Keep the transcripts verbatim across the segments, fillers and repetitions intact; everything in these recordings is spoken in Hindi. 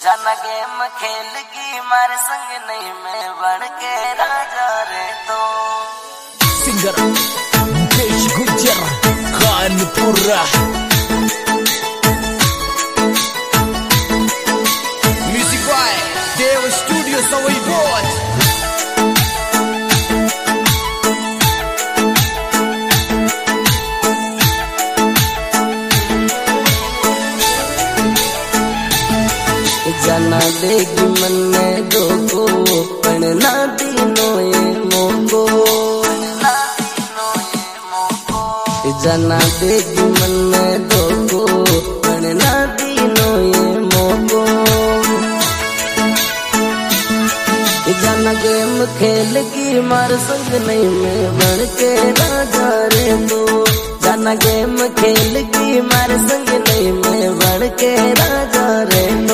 जाना गेम खेल की मारे संग नहीं मैं बन के राजा रे तो singer Mukesh Gujar Kanpura music by Dev studio सवई बोल जाना देगी मन में दो को पढ़ना तीनों ये मोको जाना देगी मन में दो को पढ़ना तीनों ये मोको जाना गेम खेल की मार संग नहीं मैं बन के राजा रे तो जाना गेम खेल की मार संग नहीं मैं बन के राजा रे तो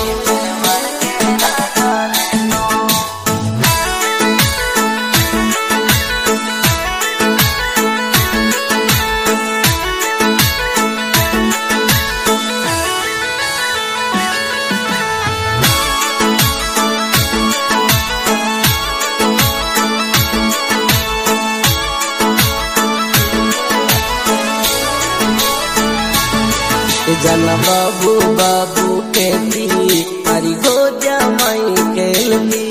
जाना बाबू बाबू कहती हरी गोजा माई खेलती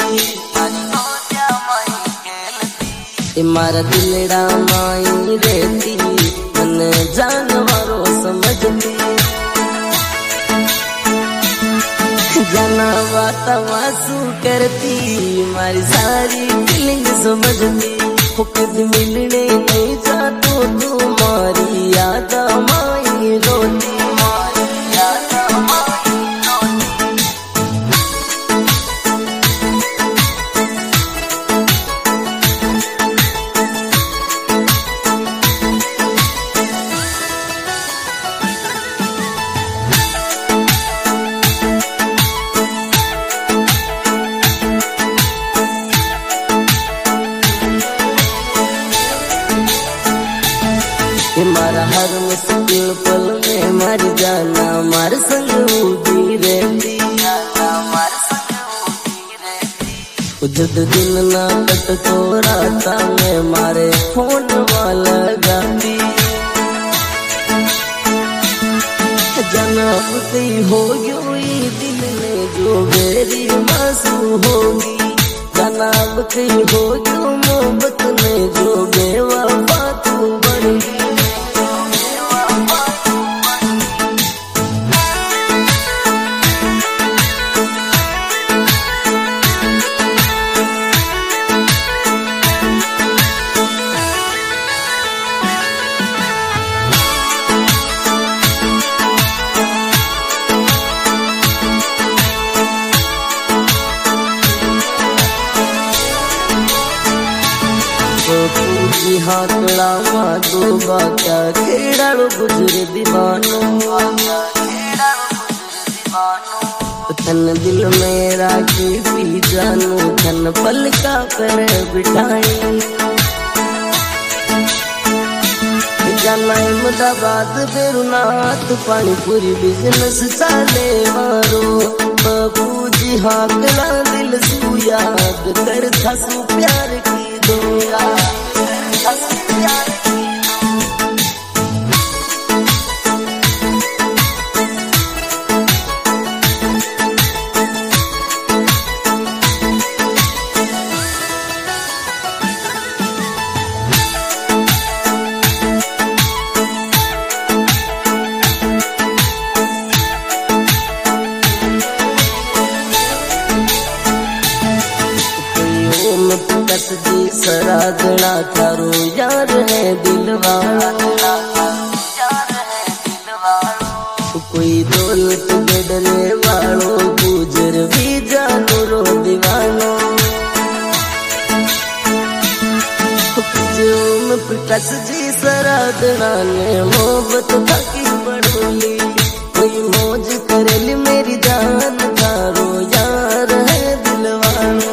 मारा दिलड़ा माई रहती मन जानवरों समझती जाना बात वासू करती मारी सारी फीलिंग समझती खुद मिलने नहीं जातो तुम्हारी याद माई रोती मारा हर मुश्किल पल में मर जाना मार संग उदी रहती जद दिन ना कट तो राता में मारे फोन वाला गाती जनाब से हो गई दिल में जो मेरी मासू होगी जनाब से हो गई मोहब्बत में जो बेवफा तू बनेगी पूजी हाकड़ा माधो बाका खेड़ाड़ो गुजरे दीवानो थन दिल में राखी पी जानू थन पल का कर बिठाई जाना अहमदाबाद बेरुनाथ पानीपुरी बिजनेस चाले मारो बाबूजी हाकड़ा दिल सू याद कर था सू प्यार की दुआ कसदी सरागना थारो यार है दिलवाड़ा कोई दौलत गडरे वालो गुजर भी जानो रो दीवानो कसदी सरागना ने मोहब्बत बाकी बढ़ोली कोई मौज करेली मेरी जान थारो यार है दिलवानो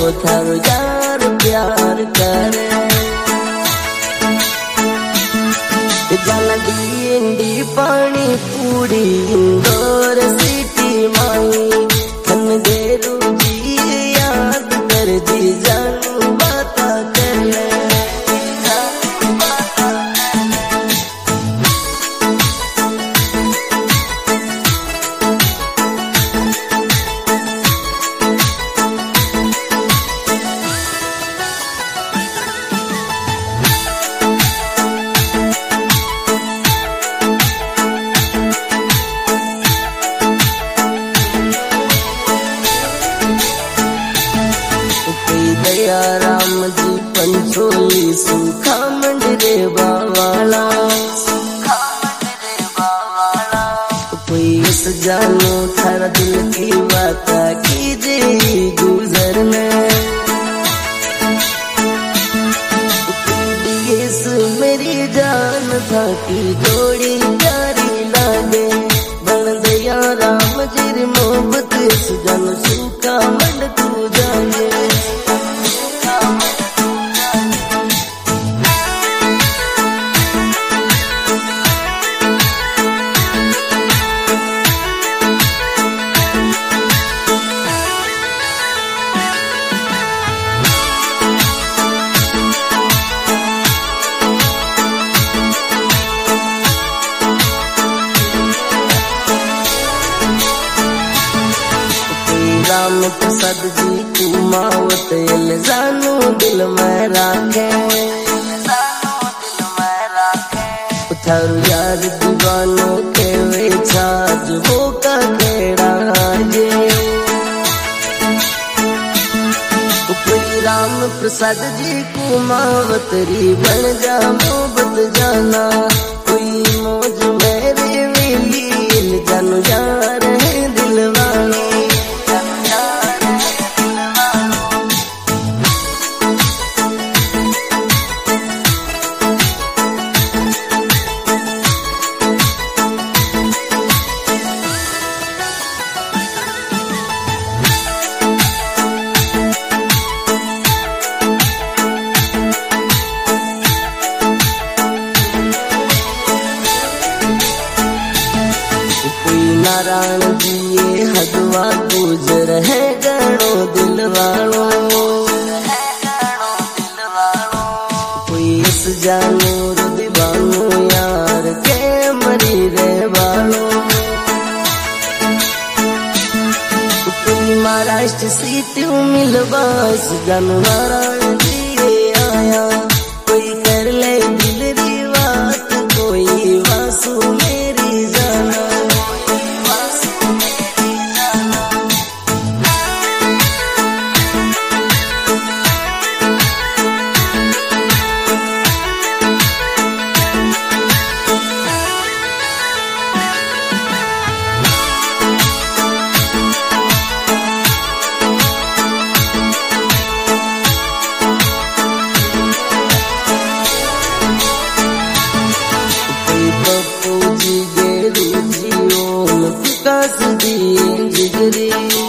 थारो यार प्यार करे। जाना डी इंडी पानी पूरी इंदौर सिटी माई खन देरू जी याद कर दी जानू बाता कर ले। दया राम जी पंचोली सूखा मंडरे बावाला कोई इस जानो थारा दिल की बात कीजे गुजरने। इस मेरी जान था की जोड़ी प्यारी लागे बन दया राम जी मोहब्बत इस जान सूखा मंड तू जाने। राम प्रसाद जी कुमावत जानू दिल में राखे थारू यार दीवानों के वे छाज हो का केड़ा जे। कोई राम प्रसाद जी कुमावत री बन जा मोहब्बत जाना कोई मौज मेरे मिली जानू यार है दिलवानी। नारायण जी ये हदवा गुजर है गणो दिलवालों कोई इस जानू दीवानो यार के मरी रे वालों। कोई महाराष्ट्र सीट मिलवा इस जानू नारायण जी ये आया कोई कर ले दिल री बात कोई वासु मेरी जाना। जिगरी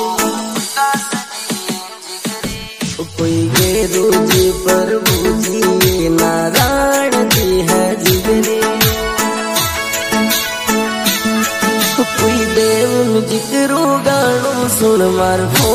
कोई गेरू जी पर बूझी नारायण जी है जिगरी कोई देव जिक्रो गानो सुन मार